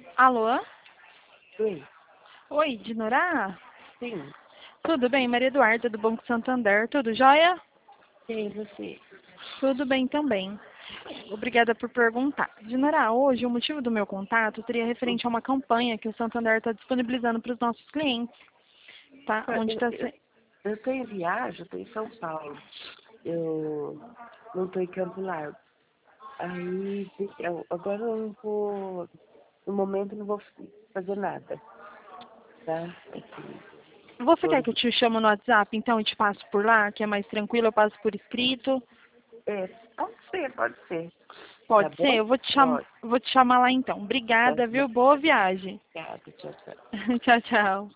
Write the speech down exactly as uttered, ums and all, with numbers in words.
Alô? Oi, Oi, Dinorá? sim, Tudo bem? Maria Eduarda, do Banco Santander. Tudo jóia? quem é você? Tudo bem também. Obrigada por perguntar. Dinorá, hoje o motivo do meu contato seria referente a uma campanha que o Santander está disponibilizando para os nossos clientes, tá? Onde Eu, está eu, eu tô em viagem, eu tô em São Paulo. Eu não tô em Campo Largo. Aí, eu, agora eu não vou, no momento eu não vou fazer nada, tá? Assim, Você tô, quer que eu te chamo no WhatsApp, então, e te passo por lá, que é mais tranquilo, eu passo por escrito? é, pode ser, pode ser. Tá Pode ser? bom? Eu vou te, cham... Pode. vou te chamar lá então. Tá Obrigada, bom. viu? Boa viagem. Obrigada, tchau, tchau. Tchau, tchau.